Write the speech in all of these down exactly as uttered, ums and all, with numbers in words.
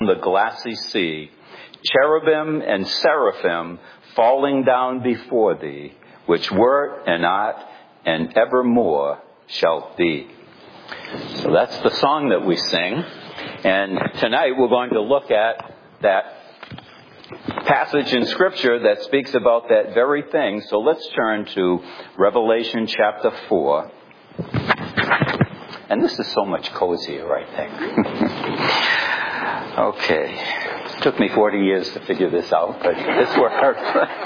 the glassy sea, cherubim and seraphim falling down before thee, which wert and art and evermore shalt be. So that's the song that we sing. And tonight we're going to look at that passage in Scripture that speaks about that very thing. So let's turn to Revelation chapter four. And this is so much cozier, I think. Okay. It took me forty years to figure this out, but this worked.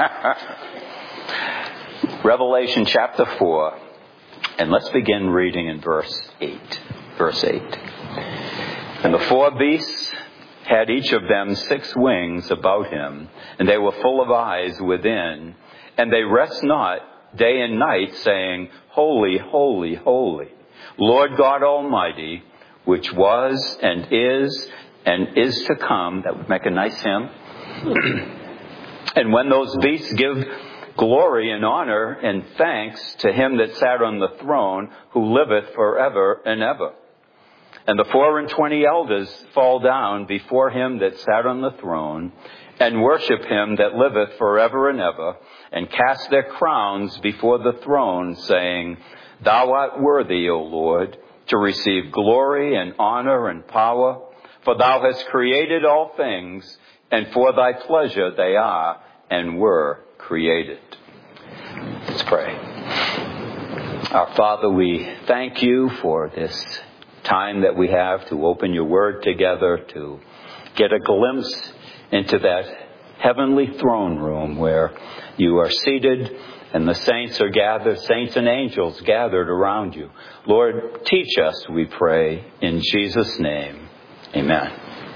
Revelation chapter four. And let's begin reading in verse eight. Verse eight. And the four beasts had each of them six wings about him, and they were full of eyes within, and they rest not day and night, saying, Holy, holy, holy, Lord God Almighty, which was and is and is to come. That would make a nice hymn. And when those beasts give glory and honor and thanks to him that sat on the throne, who liveth forever and ever. And the four and twenty elders fall down before him that sat on the throne, and worship him that liveth forever and ever, and cast their crowns before the throne, saying, Thou art worthy, O Lord, to receive glory and honor and power, for thou hast created all things, and for thy pleasure they are and were created. Let's pray. Our Father, we thank you for this time that we have to open your word together, to get a glimpse into that heavenly throne room where you are seated and the saints are gathered, saints and angels gathered around you. Lord, teach us, we pray, in Jesus' name. Amen.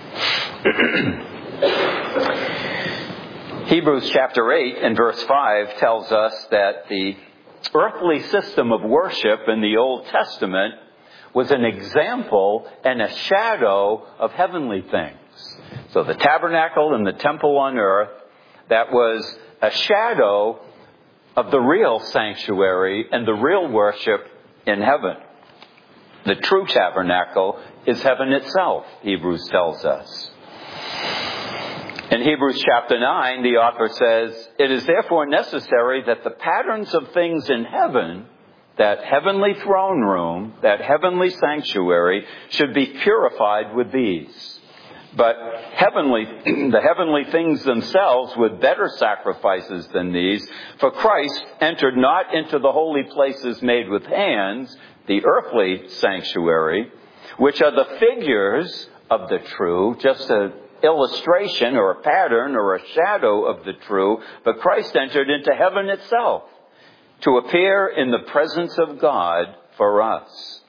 Hebrews chapter eight and verse five tells us that the earthly system of worship in the Old Testament was an example and a shadow of heavenly things. So the tabernacle and the temple on earth, that was a shadow of the real sanctuary and the real worship in heaven. The true tabernacle is heaven itself, Hebrews tells us. In Hebrews chapter nine, the author says, It is therefore necessary that the patterns of things in heaven, that heavenly throne room, that heavenly sanctuary, should be purified with these. But heavenly, the heavenly things themselves with better sacrifices than these, for Christ entered not into the holy places made with hands, the earthly sanctuary, which are the figures of the true, just an illustration or a pattern or a shadow of the true, but Christ entered into heaven itself, to appear in the presence of God for us.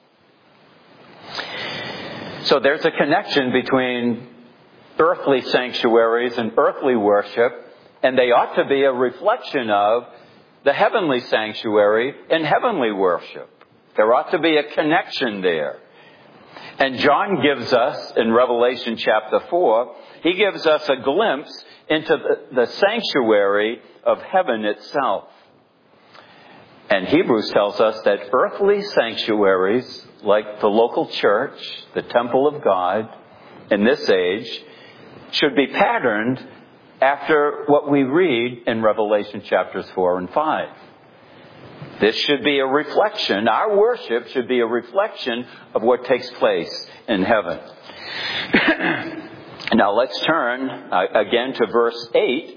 So there's a connection between earthly sanctuaries and earthly worship, and they ought to be a reflection of the heavenly sanctuary and heavenly worship. There ought to be a connection there. And John gives us, in Revelation chapter four, he gives us a glimpse into the, the sanctuary of heaven itself. And Hebrews tells us that earthly sanctuaries, like the local church, the temple of God, in this age, should be patterned after what we read in Revelation chapters four and five. This should be a reflection, our worship should be a reflection of what takes place in heaven. Now let's turn uh, again to verse eight.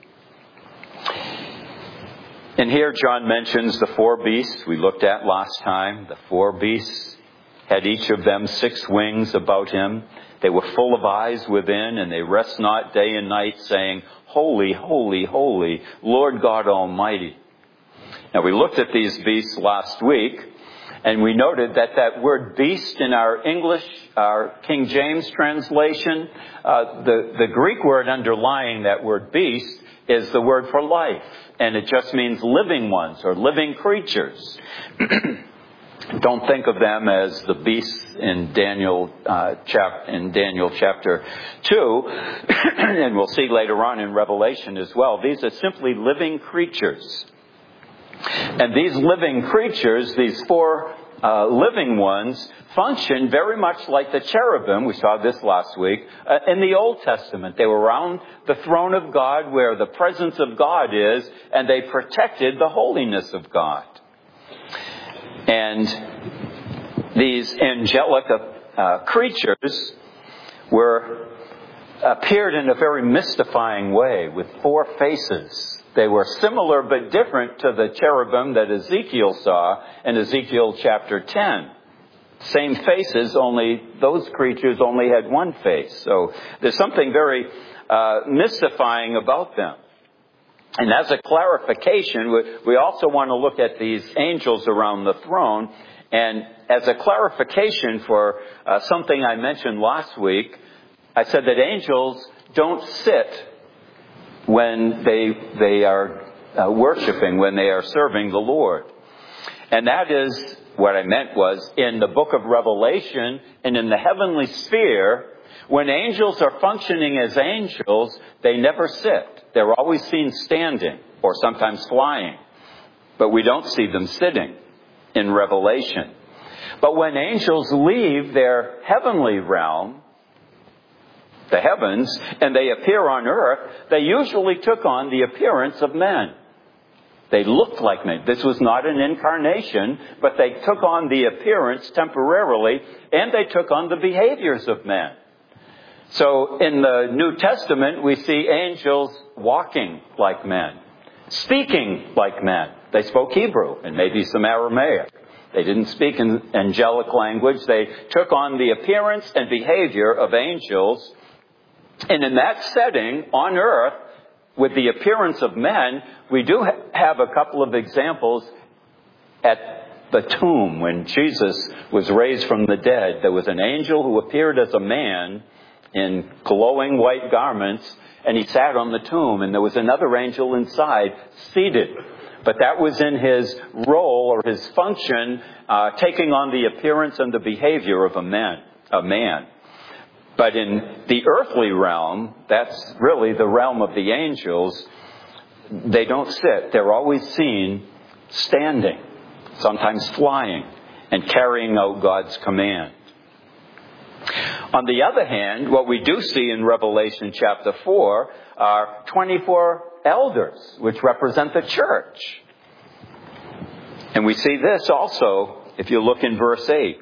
And here John mentions the four beasts we looked at last time. The four beasts had each of them six wings about him. They were full of eyes within, and they rest not day and night, saying, Holy, holy, holy, Lord God Almighty. Now we looked at these beasts last week, and we noted that that word beast in our English, our King James translation, uh, the, the Greek word underlying that word beast is the word for life. And it just means living ones or living creatures. Don't think of them as the beasts in Daniel, uh, chap- in Daniel chapter two. And we'll see later on in Revelation as well. These are simply living creatures. And these living creatures, these four uh, living ones function very much like the cherubim. We saw this last week. Uh, in the Old Testament, they were around the throne of God where the presence of God is, and they protected the holiness of God. And these angelic uh, creatures were appeared in a very mystifying way with four faces. They were similar but different to the cherubim that Ezekiel saw in Ezekiel chapter ten. Same faces, only those creatures only had one face. So there's something very uh, mystifying about them. And as a clarification, we, we also want to look at these angels around the throne. And as a clarification for uh, something I mentioned last week, I said that angels don't sit when they they are uh, worshiping, when they are serving the Lord. And that is, what I meant was, in the book of Revelation and in the heavenly sphere, when angels are functioning as angels, they never sit. They're always seen standing or sometimes flying. But we don't see them sitting in Revelation. But when angels leave their heavenly realm, the heavens, and they appear on earth, they usually took on the appearance of men. They looked like men. This was not an incarnation, but they took on the appearance temporarily, and they took on the behaviors of men. So in the New Testament, we see angels walking like men, speaking like men. They spoke Hebrew and maybe some Aramaic. They didn't speak in angelic language. They took on the appearance and behavior of angels. And in that setting, on earth, with the appearance of men, we do ha- have a couple of examples at the tomb when Jesus was raised from the dead. There was an angel who appeared as a man in glowing white garments, and he sat on the tomb. And there was another angel inside, seated. But that was in his role or his function, uh, taking on the appearance and the behavior of a man. A man. But in the earthly realm, that's really the realm of the angels, they don't sit. They're always seen standing, sometimes flying, and carrying out God's command. On the other hand, what we do see in Revelation chapter four are twenty-four elders, which represent the church. And we see this also if you look in verse eight.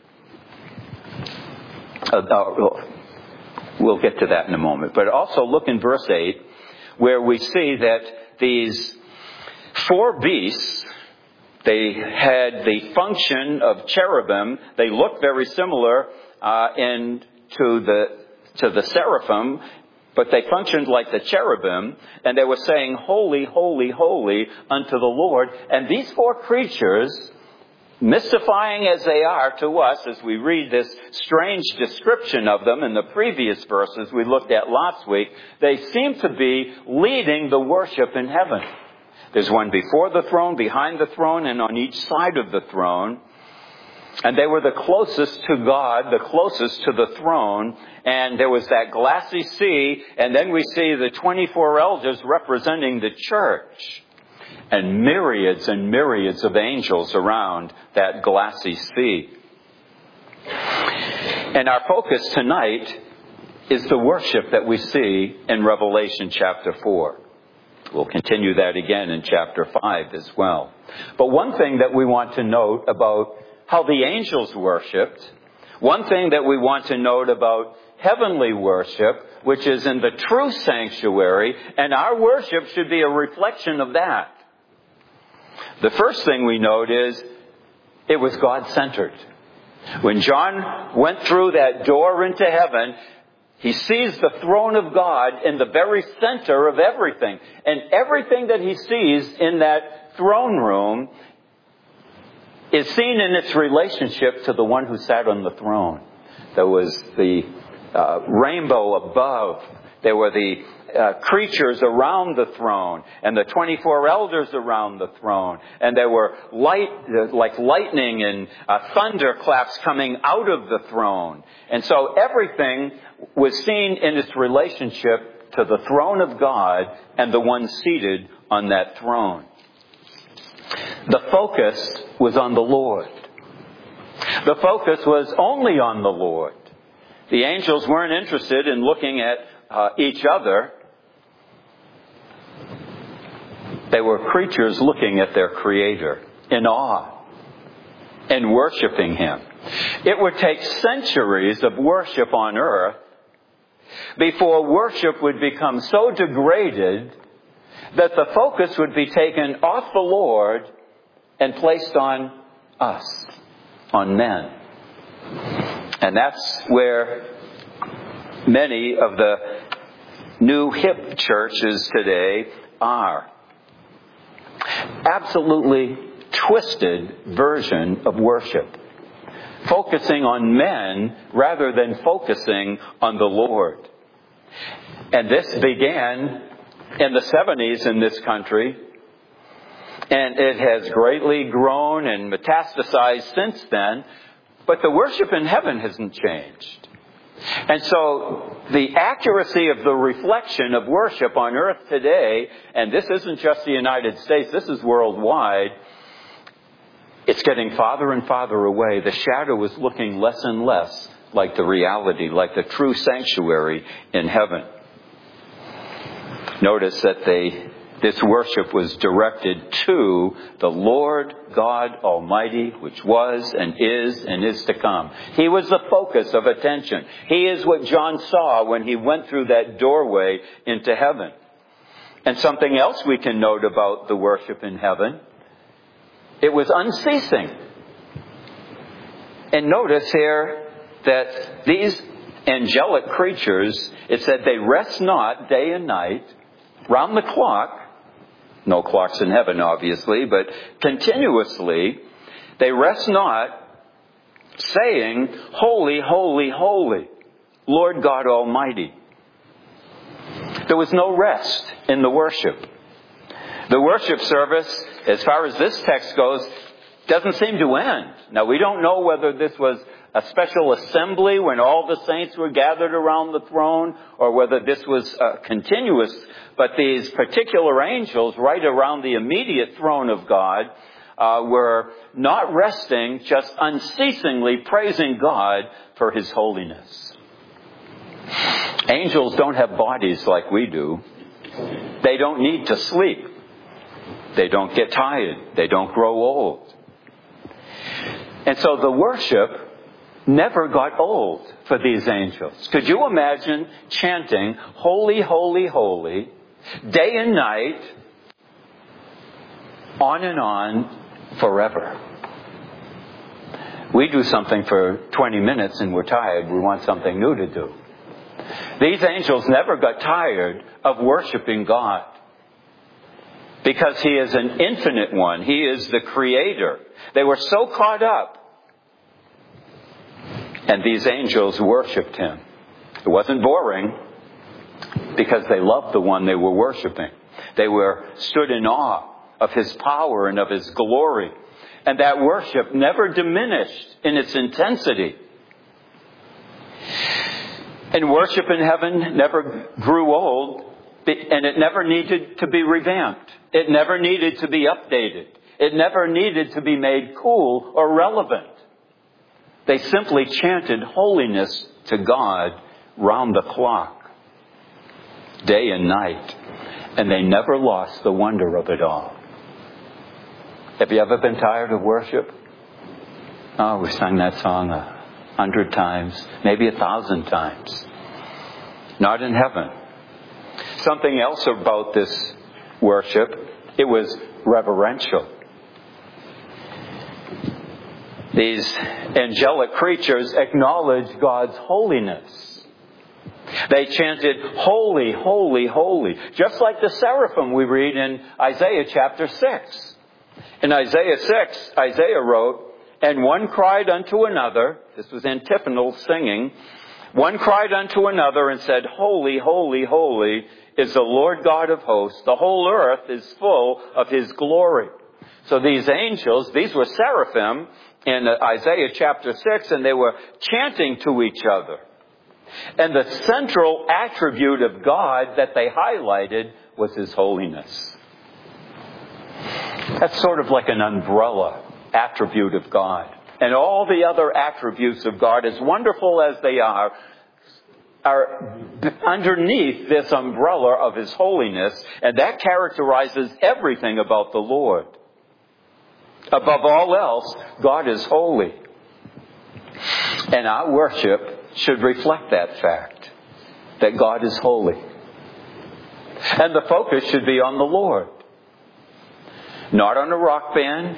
Uh, uh, we'll get to that in a moment. But also look in verse eight, where we see that these four beasts, they had the function of cherubim. They looked very similar uh, in to the to the seraphim, but they functioned like the cherubim, and they were saying, "Holy, holy, holy unto the Lord." And these four creatures, mystifying as they are to us as we read this strange description of them in the previous verses we looked at last week, they seem to be leading the worship in heaven. There's one before the throne, behind the throne, and on each side of the throne. And they were the closest to God, the closest to the throne. And there was that glassy sea, and then we see the twenty-four elders representing the church. And myriads and myriads of angels around that glassy sea. And our focus tonight is the worship that we see in Revelation chapter four. We'll continue that again in chapter five as well. But one thing that we want to note about how the angels worshipped, one thing that we want to note about heavenly worship, which is in the true sanctuary, and our worship should be a reflection of that. The first thing we note is it was God-centered. When John went through that door into heaven, he sees the throne of God in the very center of everything. And everything that he sees in that throne room is seen in its relationship to the one who sat on the throne. There was the uh, rainbow above. There were the uh, creatures around the throne, and the twenty-four elders around the throne. And there were light, uh, like lightning and uh, thunderclaps coming out of the throne. And so everything was seen in its relationship to the throne of God and the one seated on that throne. The focus was on the Lord. The focus was only on the Lord. The angels weren't interested in looking at uh, each other. They were creatures looking at their Creator in awe and worshiping Him. It would take centuries of worship on earth before worship would become so degraded that the focus would be taken off the Lord and placed on us, on men. And that's where many of the new hip churches today are. Absolutely twisted version of worship. Focusing on men rather than focusing on the Lord. And this began in the seventies in this country. And it has greatly grown and metastasized since then. But the worship in heaven hasn't changed. And so the accuracy of the reflection of worship on earth today, and this isn't just the United States, this is worldwide, it's getting farther and farther away. The shadow is looking less and less like the reality, like the true sanctuary in heaven. Notice that they, this worship was directed to the Lord God Almighty, which was and is and is to come. He was the focus of attention. He is what John saw when he went through that doorway into heaven. And something else we can note about the worship in heaven, it was unceasing. And notice here that these angelic creatures, it said they rest not day and night, round the clock. No clocks in heaven, obviously, but continuously, they rest not, saying, Holy, holy, holy, Lord God Almighty. There was no rest in the worship. The worship service, as far as this text goes, doesn't seem to end. Now, we don't know whether this was a special assembly when all the saints were gathered around the throne, or whether this was uh, continuous. But these particular angels right around the immediate throne of God uh, were not resting, just unceasingly praising God for His holiness. Angels don't have bodies like we do. They don't need to sleep. They don't get tired. They don't grow old. And so the worship never got old for these angels. Could you imagine chanting, Holy, holy, holy, day and night, on and on, forever? We do something for twenty minutes and we're tired. We want something new to do. These angels never got tired of worshiping God. Because He is an infinite one. He is the Creator. They were so caught up. And these angels worshipped Him. It wasn't boring, because they loved the one they were worshiping. They were stood in awe of His power and of His glory. And that worship never diminished in its intensity. And worship in heaven never grew old, and it never needed to be revamped. It never needed to be updated. It never needed to be made cool or relevant. They simply chanted holiness to God round the clock, day and night. And they never lost the wonder of it all. Have you ever been tired of worship? Oh, we sang that song a hundred times, maybe a thousand times. Not in heaven. Something else about this worship, it was reverential. These angelic creatures acknowledged God's holiness. They chanted, Holy, holy, holy. Just like the seraphim we read in Isaiah chapter six. In Isaiah six, Isaiah wrote, And one cried unto another, this was antiphonal singing, one cried unto another and said, Holy, holy, holy is the Lord God of hosts. The whole earth is full of His glory. So these angels, these were seraphim in Isaiah chapter six, and they were chanting to each other. And the central attribute of God that they highlighted was His holiness. That's sort of like an umbrella attribute of God. and all the other attributes of God, as wonderful as they are, are underneath this umbrella of His holiness, and that characterizes everything about the Lord. Above all else, God is holy. And our worship should reflect that fact, that God is holy. And the focus should be on the Lord, not on a rock band.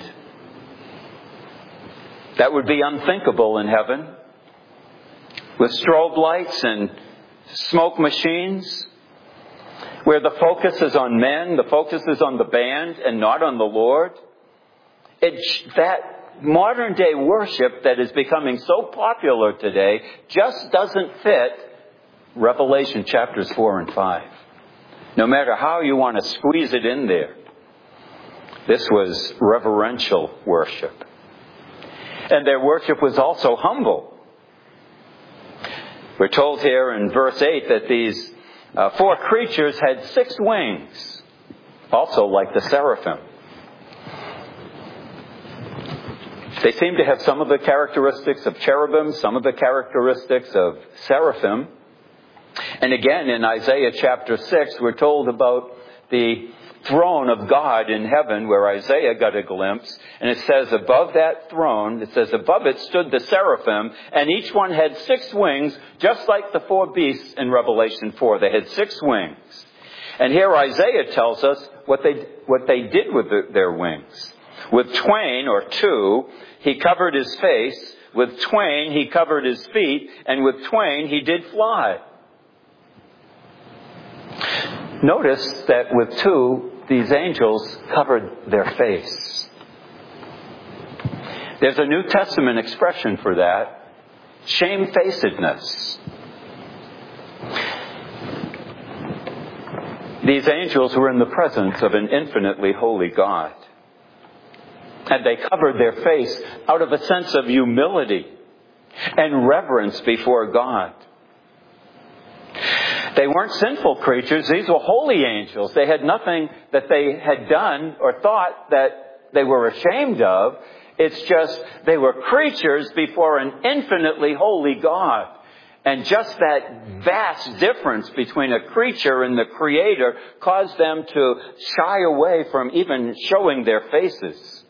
That would be unthinkable in heaven. With strobe lights and smoke machines, where the focus is on men, the focus is on the band, and not on the Lord. It, that modern day worship that is becoming so popular today just doesn't fit Revelation chapters four and five. No matter how you want to squeeze it in there. This was reverential worship. And their worship was also humble. We're told here in verse eight that these uh, four creatures had six wings, also like the seraphim. They seem to have some of the characteristics of cherubim, some of the characteristics of seraphim. And again, in Isaiah chapter six, we're told about the throne of God in heaven, where Isaiah got a glimpse. And it says above that throne, it says above it stood the seraphim, and each one had six wings, just like the four beasts in Revelation four. They had six wings. And here Isaiah tells us what they, what they did with the, their wings. With twain, or two, he covered his face. With twain, he covered his feet. And with twain, he did fly. Notice that with two, these angels covered their face. There's a New Testament expression for that. Shamefacedness. These angels were in the presence of an infinitely holy God. And they covered their face out of a sense of humility and reverence before God. They weren't sinful creatures. These were holy angels. They had nothing that they had done or thought that they were ashamed of. It's just they were creatures before an infinitely holy God. And just that vast difference between a creature and the Creator caused them to shy away from even showing their faces.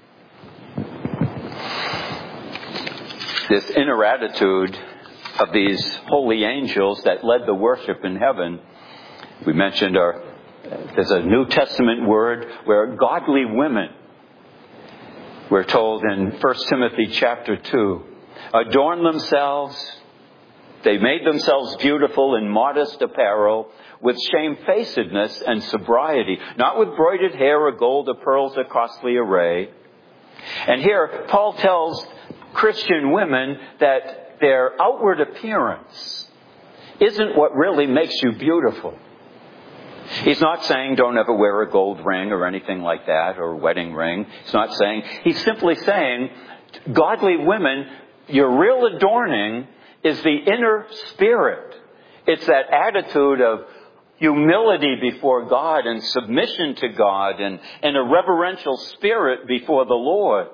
This inner attitude of these holy angels that led the worship in heaven. We mentioned our, there's a New Testament word where godly women, we're told in First Timothy chapter two, adorn themselves. They made themselves beautiful in modest apparel, with shamefacedness and sobriety, not with broided hair or gold or pearls or costly array. And here Paul tells Christian women that their outward appearance isn't what really makes you beautiful. He's not saying don't ever wear a gold ring or anything like that, or a wedding ring. He's not saying, he's simply saying, godly women, your real adorning is the inner spirit. It's that attitude of humility before God and submission to God and, and a reverential spirit before the Lord.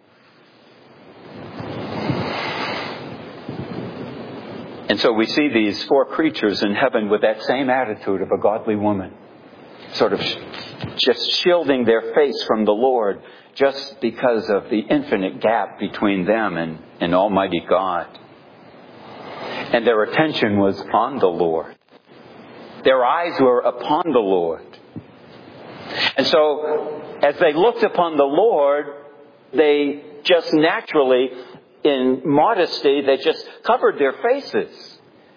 And so we see these four creatures in heaven with that same attitude of a godly woman, sort of just shielding their face from the Lord just because of the infinite gap between them and, and Almighty God. And their attention was on the Lord. Their eyes were upon the Lord. And so as they looked upon the Lord, they just naturally, in modesty, they just covered their faces.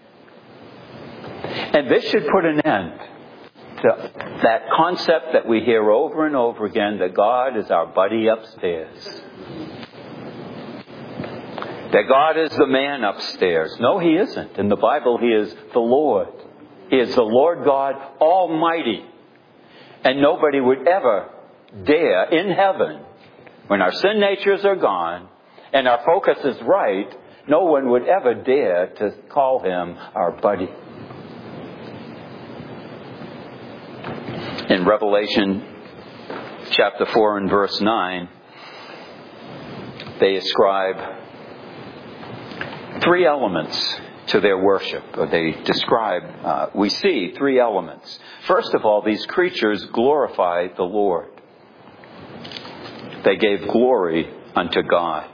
And this should put an end to that concept that we hear over and over again, that God is our buddy upstairs. That God is the man upstairs. No, He isn't. In the Bible, He is the Lord. He is the Lord God Almighty. And nobody would ever dare in heaven, when our sin natures are gone, and our focus is right, no one would ever dare to call Him our buddy. In Revelation chapter four and verse nine, they ascribe three elements to their worship. Or they describe, uh, we see three elements. First of all, these creatures glorify the Lord. They gave glory unto God.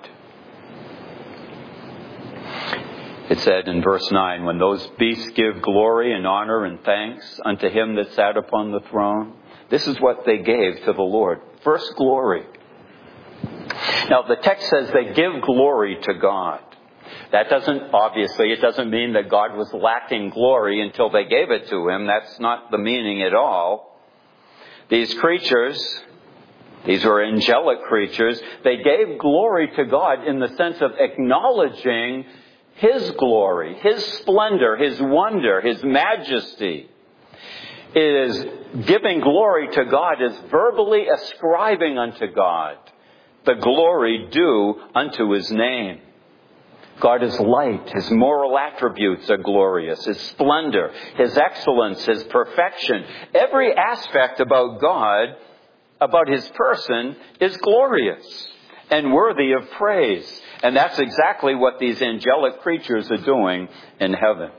It said in verse nine, when those beasts give glory and honor and thanks unto him that sat upon the throne, this is what they gave to the Lord. First, glory. Now, the text says they give glory to God. That doesn't, obviously, it doesn't mean that God was lacking glory until they gave it to him. That's not the meaning at all. These creatures, these were angelic creatures, they gave glory to God in the sense of acknowledging His glory, His splendor, His wonder, His majesty. It is giving glory to God is verbally ascribing unto God the glory due unto His name. God is light. His moral attributes are glorious. His splendor, His excellence, His perfection. Every aspect about God, about His person, is glorious and worthy of praise. And that's exactly what these angelic creatures are doing in heaven.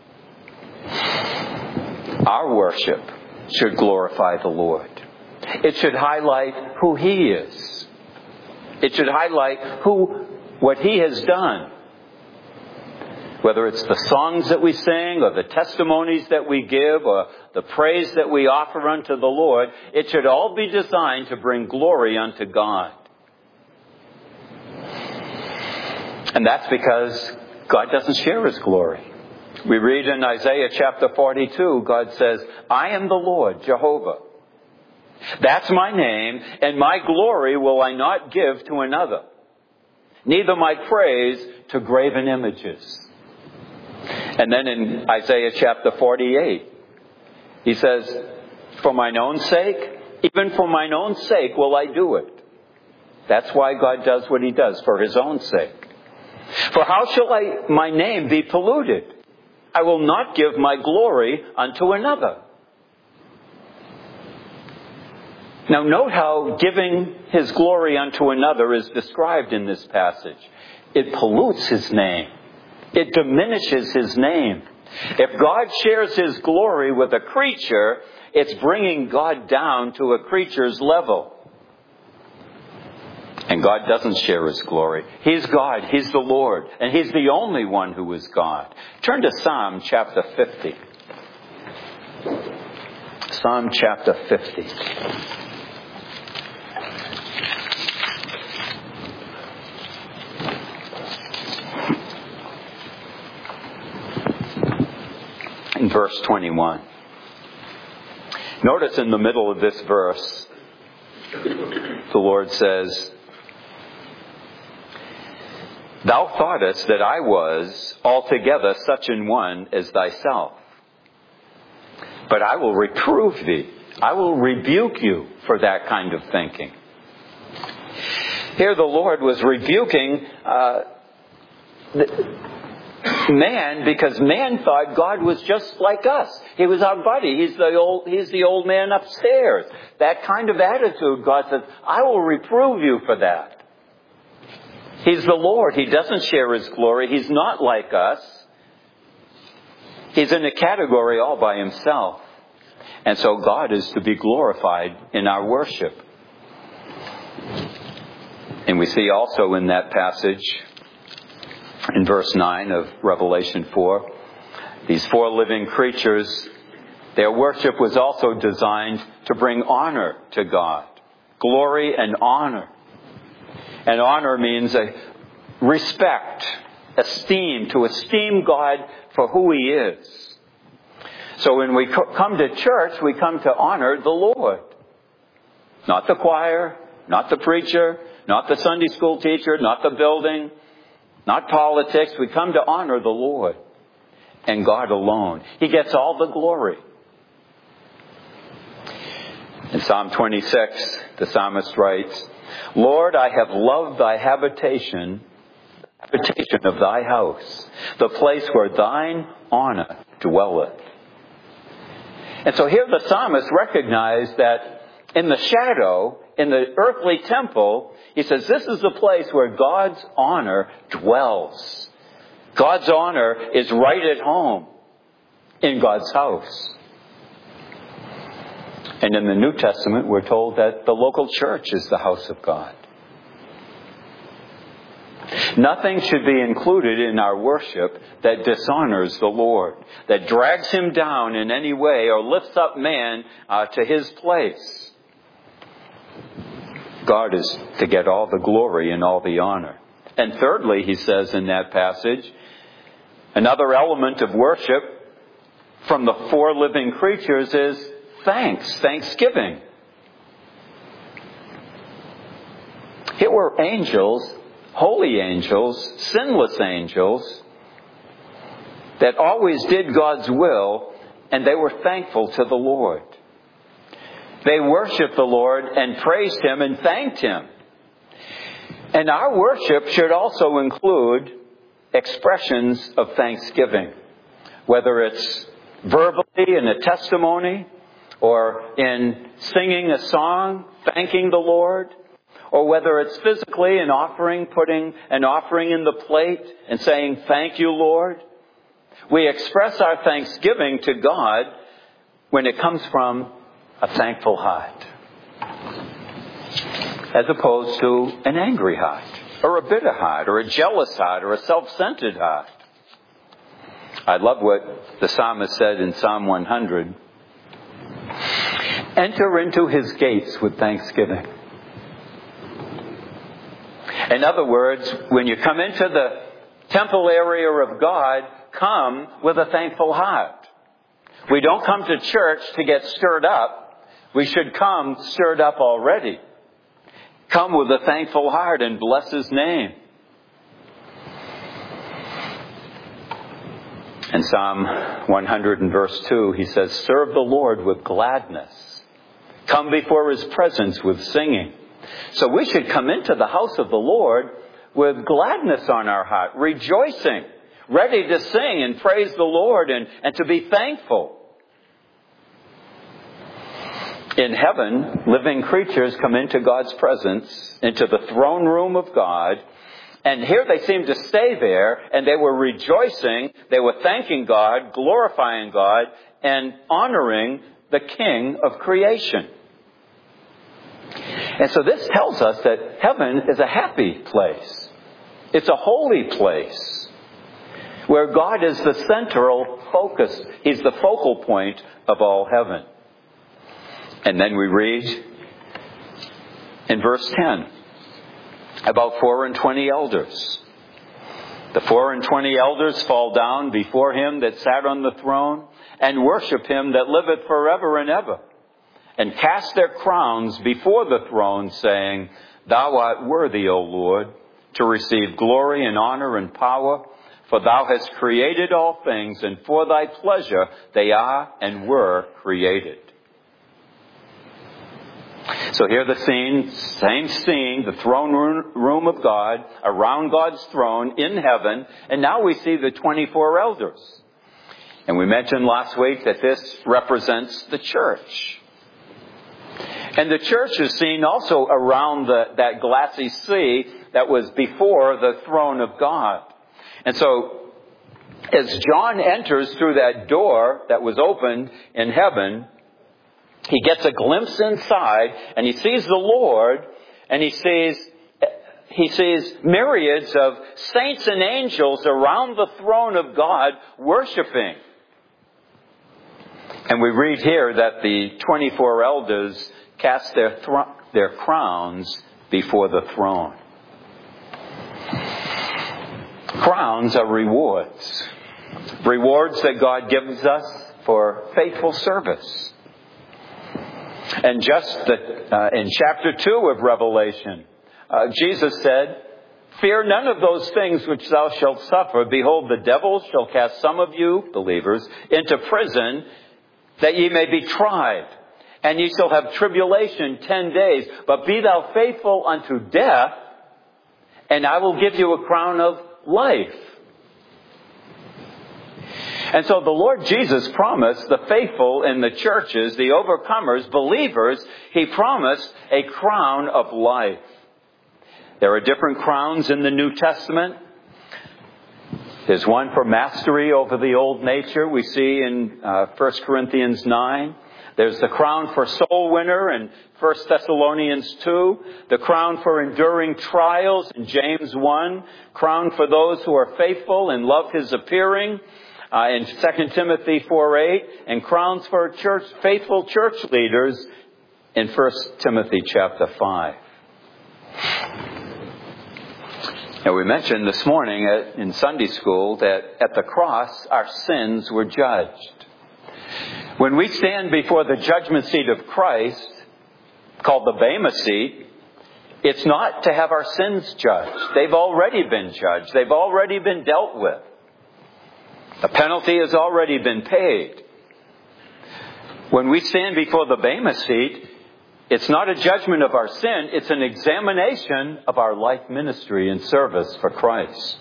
Our worship should glorify the Lord. It should highlight who He is. It should highlight who, what He has done. Whether it's the songs that we sing or the testimonies that we give or the praise that we offer unto the Lord, it should all be designed to bring glory unto God. And that's because God doesn't share His glory. We read in Isaiah chapter forty-two, God says, I am the Lord, Jehovah. That's my name, and my glory will I not give to another, neither my praise to graven images. And then in Isaiah chapter forty-eight, He says, for mine own sake, even for mine own sake will I do it. That's why God does what He does, for His own sake. For how shall I, my name be polluted? I will not give my glory unto another. Now note how giving His glory unto another is described in this passage. It pollutes His name. It diminishes His name. If God shares His glory with a creature, it's bringing God down to a creature's level. And God doesn't share His glory. He's God. He's the Lord. And He's the only one who is God. Turn to Psalm chapter fifty. Psalm chapter fifty. In verse twenty-one. Notice in the middle of this verse, the Lord says, Thou thoughtest that I was altogether such an one as thyself. But I will reprove thee. I will rebuke you for that kind of thinking. Here the Lord was rebuking uh, man because man thought God was just like us. He was our buddy. He's the old, he's the old man upstairs. That kind of attitude, God says, I will reprove you for that. He's the Lord. He doesn't share His glory. He's not like us. He's in a category all by Himself. And so God is to be glorified in our worship. And we see also in that passage, in verse nine of Revelation four, these four living creatures, their worship was also designed to bring honor to God. Glory and honor. And honor means a respect, esteem, to esteem God for who He is. So when we come to church, we come to honor the Lord. Not the choir, not the preacher, not the Sunday school teacher, not the building, not politics. We come to honor the Lord and God alone. He gets all the glory. In Psalm twenty-six, the psalmist writes, Lord, I have loved thy habitation, habitation of thy house, the place where thine honor dwelleth. And so here the psalmist recognized that in the shadow, in the earthly temple, he says this is the place where God's honor dwells. God's honor is right at home in God's house. And in the New Testament, we're told that the local church is the house of God. Nothing should be included in our worship that dishonors the Lord, that drags him down in any way or lifts up man uh, to his place. God is to get all the glory and all the honor. And thirdly, he says in that passage, another element of worship from the four living creatures is thanks, thanksgiving. Here were angels, holy angels, sinless angels, that always did God's will, and they were thankful to the Lord. They worshiped the Lord and praised Him and thanked Him. And our worship should also include expressions of thanksgiving, whether it's verbally in a testimony, or in singing a song, thanking the Lord, or whether it's physically in offering, putting an offering in the plate and saying, "Thank you, Lord." We express our thanksgiving to God when it comes from a thankful heart, as opposed to an angry heart, or a bitter heart, or a jealous heart, or a self-centered heart. I love what the psalmist said in Psalm one hundred. Enter into his gates with thanksgiving. In other words, when you come into the temple area of God, come with a thankful heart. We don't come to church to get stirred up. We should come stirred up already. Come with a thankful heart and bless His name. In Psalm one hundred and verse two, he says, "Serve the Lord with gladness. Come before His presence with singing." So we should come into the house of the Lord with gladness on our heart, rejoicing, ready to sing and praise the Lord and, and to be thankful. In heaven, living creatures come into God's presence, into the throne room of God, and here they seem to stay there, and they were rejoicing, they were thanking God, glorifying God, and honoring the King of creation. And so this tells us that heaven is a happy place. It's a holy place where God is the central focus. He's the focal point of all heaven. And then we read in verse ten about four and twenty elders. The four and twenty elders fall down before Him that sat on the throne and worship Him that liveth forever and ever, and cast their crowns before the throne, saying, "Thou art worthy, O Lord, to receive glory and honor and power, for Thou hast created all things, and for Thy pleasure they are and were created." So here the scene, same scene, the throne room of God, around God's throne in heaven, and now we see the twenty-four elders. And we mentioned last week that this represents the church. And the church is seen also around the, that glassy sea that was before the throne of God. And so, as John enters through that door that was opened in heaven, he gets a glimpse inside, and he sees the Lord, and he sees, he sees myriads of saints and angels around the throne of God worshiping. And we read here that the twenty-four elders cast their thro- their crowns before the throne. Crowns are rewards. Rewards that God gives us for faithful service. And just the, uh, in chapter two of Revelation, uh, Jesus said, "Fear none of those things which thou shalt suffer. Behold, the devil shall cast some of you, believers, into prison, that ye may be tried. And ye shall have tribulation ten days. But be thou faithful unto death, and I will give you a crown of life." And so the Lord Jesus promised the faithful in the churches, the overcomers, believers, He promised a crown of life. There are different crowns in the New Testament. There's one for mastery over the old nature, we see in uh, First Corinthians nine. There's the crown for soul winner in First Thessalonians two. The crown for enduring trials in James one. Crown for those who are faithful and love His appearing uh, in Second Timothy four eight. And crowns for church, faithful church leaders in First Timothy chapter five. Now, we mentioned this morning at, in Sunday school that at the cross our sins were judged. When we stand before the judgment seat of Christ, called the Bema seat, it's not to have our sins judged. They've already been judged. They've already been dealt with. The penalty has already been paid. When we stand before the Bema seat, it's not a judgment of our sin. It's an examination of our life ministry and service for Christ.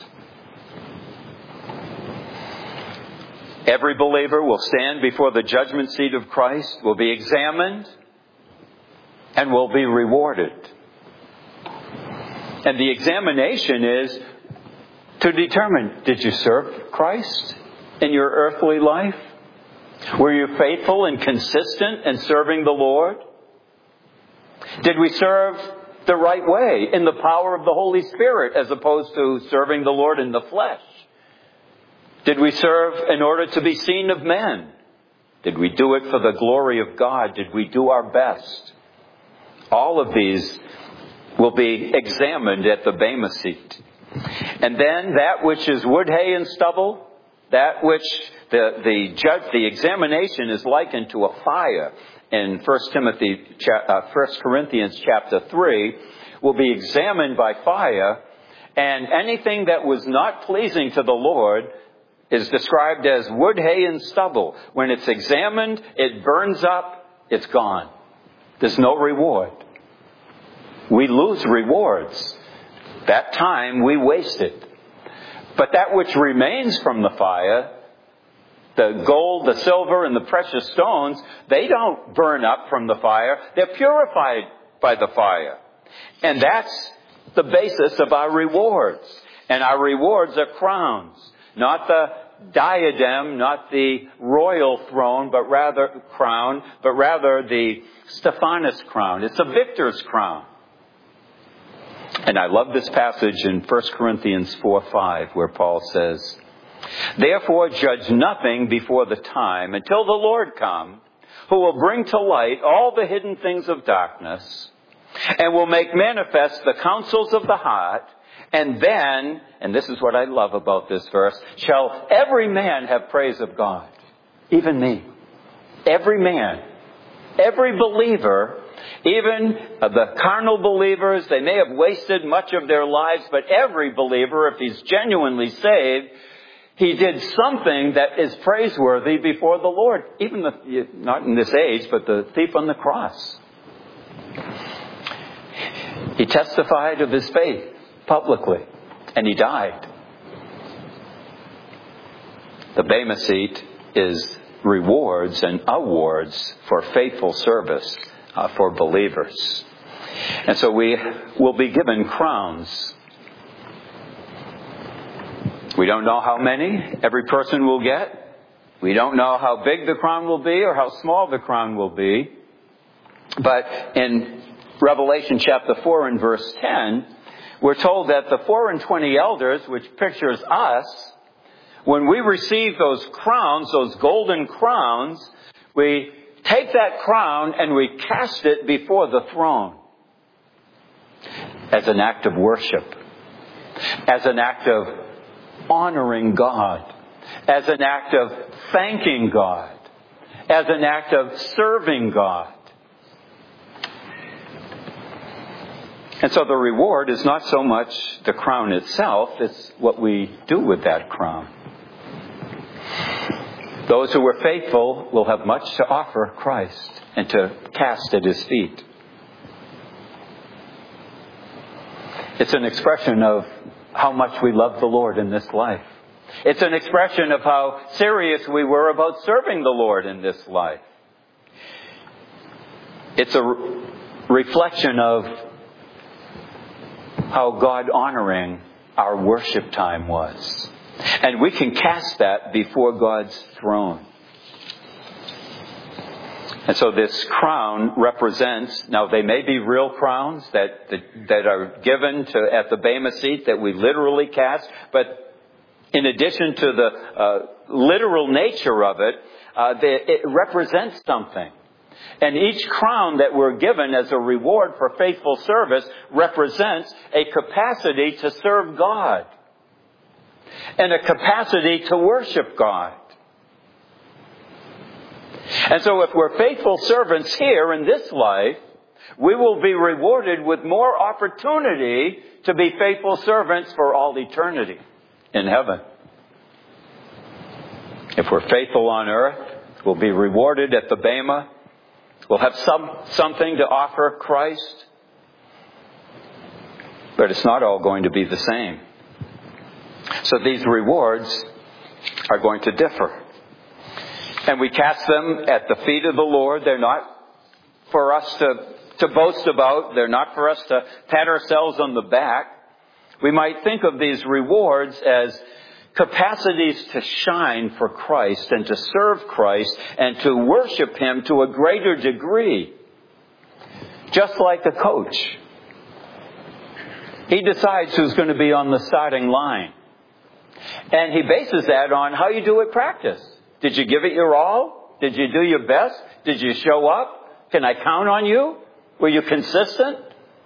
Every believer will stand before the judgment seat of Christ, will be examined, and will be rewarded. And the examination is to determine, did you serve Christ in your earthly life? Were you faithful and consistent in serving the Lord? Did we serve the right way in the power of the Holy Spirit as opposed to serving the Lord in the flesh? Did we serve in order to be seen of men? Did we do it for the glory of God? Did we do our best? All of these will be examined at the Bema seat. And then that which is wood, hay, and stubble, that which the, the judge, the examination is likened to a fire in First Timothy, uh, First Corinthians chapter three, will be examined by fire, and anything that was not pleasing to the Lord is described as wood, hay, and stubble. When it's examined, it burns up, it's gone. There's no reward. We lose rewards. That time we wasted. But that which remains from the fire, the gold, the silver, and the precious stones, they don't burn up from the fire. They're purified by the fire. And that's the basis of our rewards. And our rewards are crowns. Not the diadem, not the royal throne, but rather crown, but rather the Stephanos crown. It's a victor's crown. And I love this passage in First Corinthians four five where Paul says, "Therefore judge nothing before the time until the Lord come, who will bring to light all the hidden things of darkness and will make manifest the counsels of the heart. And then," and this is what I love about this verse, "shall every man have praise of God." Even me. Every man. Every believer, even the carnal believers, they may have wasted much of their lives, but every believer, if he's genuinely saved, he did something that is praiseworthy before the Lord. Even the, not in this age, but the thief on the cross. He testified of his faith publicly, and he died. The Bema seat is rewards and awards for faithful service uh, for believers. And so we will be given crowns. We don't know how many every person will get. We don't know how big the crown will be or how small the crown will be. But in Revelation chapter four and verse ten, we're told that the four and twenty elders, which pictures us, when we receive those crowns, those golden crowns, we take that crown and we cast it before the throne as an act of worship, as an act of honoring God, as an act of thanking God, as an act of serving God. And so the reward is not so much the crown itself, it's what we do with that crown. Those who are faithful will have much to offer Christ and to cast at His feet. It's an expression of how much we love the Lord in this life. It's an expression of how serious we were about serving the Lord in this life. It's a re- reflection of how God-honoring our worship time was. And we can cast that before God's throne. And so this crown represents, now they may be real crowns that, that, that are given to at the Bema seat that we literally cast, but in addition to the uh, literal nature of it, uh, the, it represents something. And each crown that we're given as a reward for faithful service represents a capacity to serve God and a capacity to worship God. And so if we're faithful servants here in this life, we will be rewarded with more opportunity to be faithful servants for all eternity in heaven. If we're faithful on earth, we'll be rewarded at the Bema. We'll have some something to offer Christ. But it's not all going to be the same. So these rewards are going to differ. And we cast them at the feet of the Lord. They're not for us to, to boast about. They're not for us to pat ourselves on the back. We might think of these rewards as capacities to shine for Christ and to serve Christ and to worship Him to a greater degree. Just like a coach. He decides who's going to be on the starting line. And he bases that on how you do at practice. Did you give it your all? Did you do your best? Did you show up? Can I count on you? Were you consistent?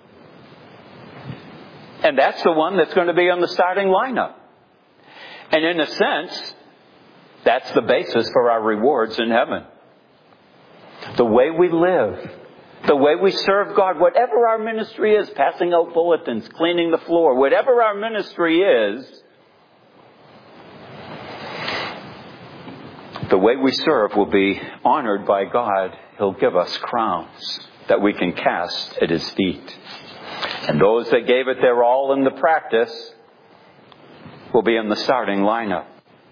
And that's the one that's going to be on the starting lineup. And in a sense, that's the basis for our rewards in heaven. The way we live, the way we serve God, whatever our ministry is, passing out bulletins, cleaning the floor, whatever our ministry is, the way we serve will be honored by God. He'll give us crowns that we can cast at His feet. And those that gave it their all in the practice will be in the starting lineup.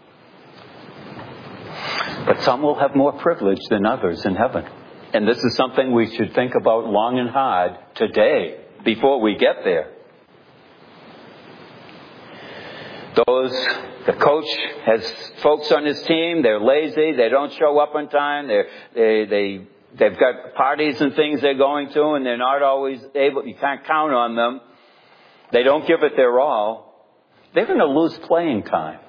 But some will have more privilege than others in heaven. And this is something we should think about long and hard today, before we get there. Those, the coach has folks on his team, they're lazy, they don't show up on time, they're, they, they, they've got parties and things they're going to, and they're not always able, you can't count on them. They don't give it their all. They're going to lose playing time.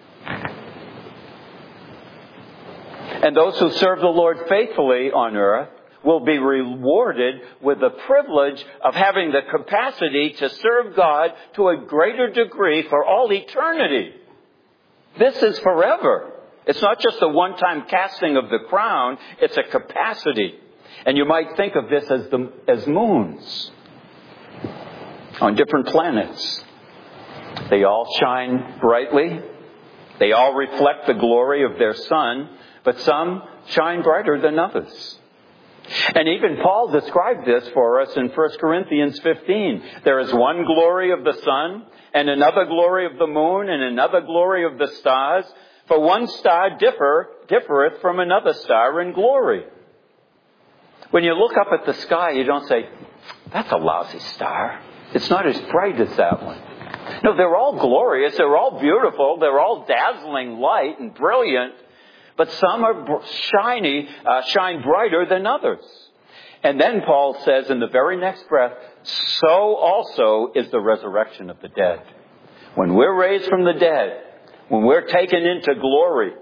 And those who serve the Lord faithfully on earth will be rewarded with the privilege of having the capacity to serve God to a greater degree for all eternity. This is forever. It's not just a one-time casting of the crown, it's a capacity. And you might think of this as the as moons on different planets. They all shine brightly. They all reflect the glory of their sun, but some shine brighter than others. And even Paul described this for us in First Corinthians fifteen. There is one glory of the sun, and another glory of the moon, and another glory of the stars. For one star differ, differeth from another star in glory. When you look up at the sky, you don't say, that's a lousy star. It's not as bright as that one. No, they're all glorious. They're all beautiful. They're all dazzling light and brilliant. But some are shiny, uh, shine brighter than others. And then Paul says in the very next breath, so also is the resurrection of the dead. When we're raised from the dead, when we're taken into glory,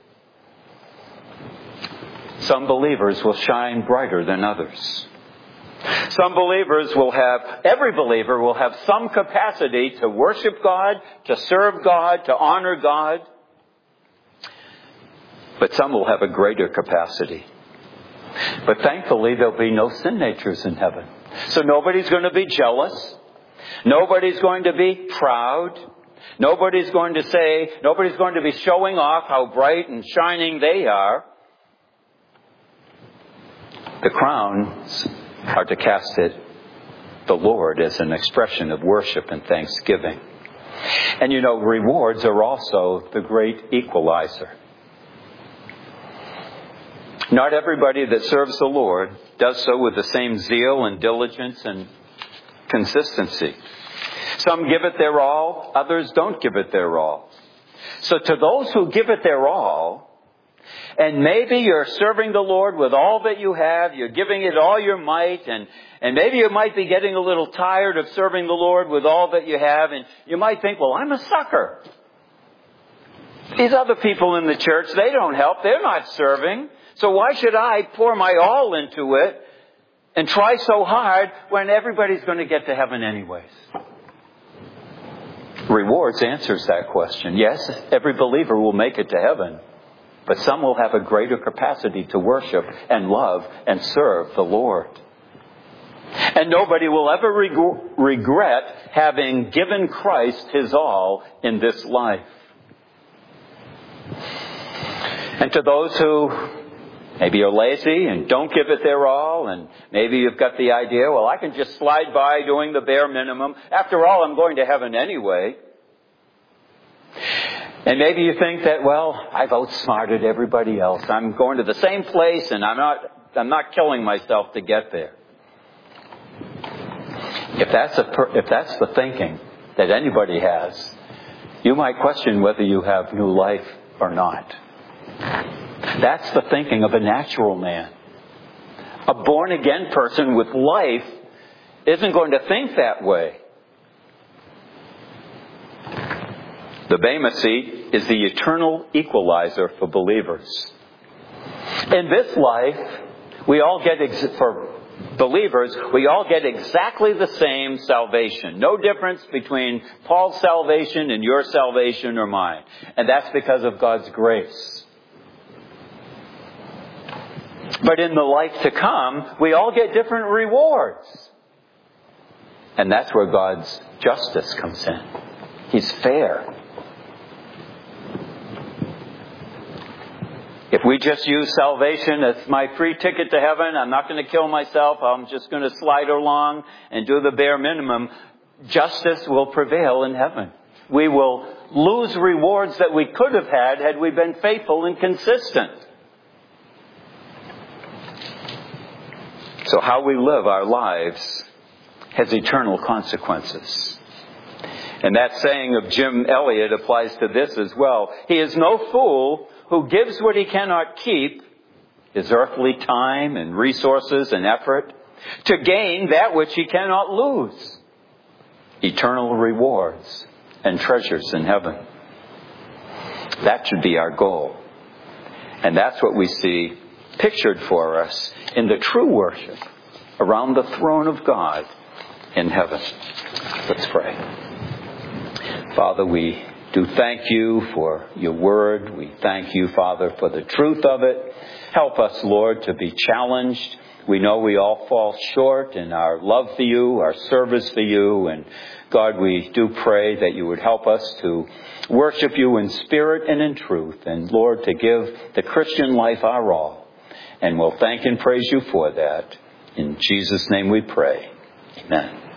some believers will shine brighter than others. Some believers will have, every believer will have some capacity to worship God, to serve God, to honor God. But some will have a greater capacity. But thankfully, there'll be no sin natures in heaven. So nobody's going to be jealous. Nobody's going to be proud. Nobody's going to say, nobody's going to be showing off how bright and shining they are. The crowns are to cast at the Lord as an expression of worship and thanksgiving. And you know, rewards are also the great equalizer. Not everybody that serves the Lord does so with the same zeal and diligence and consistency. Some give it their all, others don't give it their all. So to those who give it their all, and maybe you're serving the Lord with all that you have, you're giving it all your might, and, and maybe you might be getting a little tired of serving the Lord with all that you have, and you might think, well, I'm a sucker. These other people in the church, they don't help, they're not serving, so why should I pour my all into it and try so hard when everybody's going to get to heaven anyways? Rewards answers that question. Yes, every believer will make it to heaven, but some will have a greater capacity to worship and love and serve the Lord. And nobody will ever reg- regret having given Christ his all in this life. And to those who maybe are lazy and don't give it their all, and maybe you've got the idea, well, I can just slide by doing the bare minimum. After all, I'm going to heaven anyway. And maybe you think that, well, I've outsmarted everybody else. I'm going to the same place and I'm not, I'm not killing myself to get there. If that's a, if that's the thinking that anybody has, you might question whether you have new life or not. That's the thinking of a natural man. A born-again person with life isn't going to think that way. The Bema seat is the eternal equalizer for believers. In this life, we all get, ex- for believers, we all get exactly the same salvation. No difference between Paul's salvation and your salvation or mine. And that's because of God's grace. But in the life to come, we all get different rewards. And that's where God's justice comes in. He's fair. If we just use salvation as my free ticket to heaven, I'm not going to kill myself, I'm just going to slide along and do the bare minimum, justice will prevail in heaven. We will lose rewards that we could have had had we been faithful and consistent. So how we live our lives has eternal consequences. And that saying of Jim Elliot applies to this as well. He is no fool who gives what he cannot keep, his earthly time and resources and effort, to gain that which he cannot lose, eternal rewards and treasures in heaven. That should be our goal. And that's what we see pictured for us in the true worship around the throne of God in heaven. Let's pray. Father, we do thank you for your word. We thank you, Father, for the truth of it. Help us, Lord, to be challenged. We know we all fall short in our love for you, our service for you. And God, we do pray that you would help us to worship you in spirit and in truth. And Lord, to give the Christian life our all. And we'll thank and praise you for that. In Jesus' name we pray. Amen.